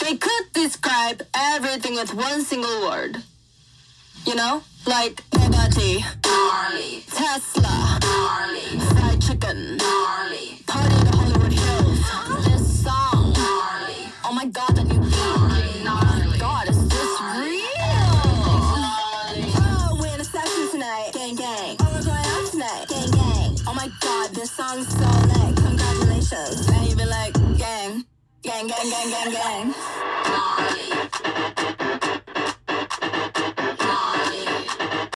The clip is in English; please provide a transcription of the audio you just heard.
They could describe everything with one single word. You know? Like Bugatti, gnarly. Tesla, gnarly. Fried chicken, gnarly. Party to Hollywood Hills. This song, gnarly. Oh my god, that new beat, gnarly. God, is this real? Oh, we're in a session tonight. Gang, gang. Oh, we're going out tonight. Gang, gang. Oh my god, this song's so lit. Congratulations. Then you be like, gang, gang, gang, gang, gang, gang.